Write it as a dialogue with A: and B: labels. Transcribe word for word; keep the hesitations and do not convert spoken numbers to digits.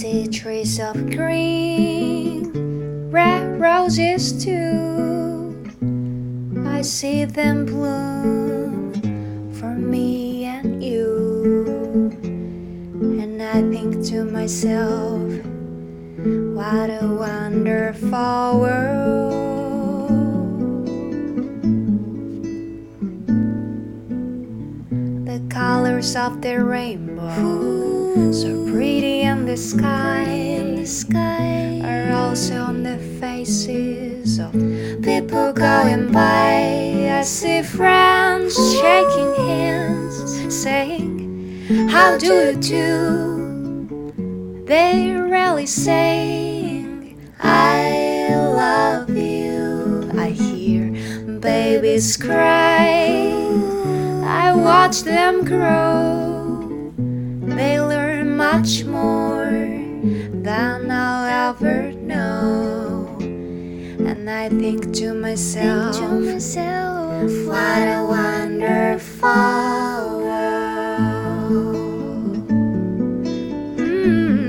A: see trees of green, red roses too. I see them bloom for me and you. And I think to myself, what a wonderful world. The colors of the rainbow, so pretty in the sky, in the sky, are also on the faces of people going by. I see friends shaking hands, saying, how do you do? They're really saying, I love you. I hear babies cry, I watch them grow. They learn much more than I'll ever know. And I think to myself, think to myself, what a wonderful world. Mm.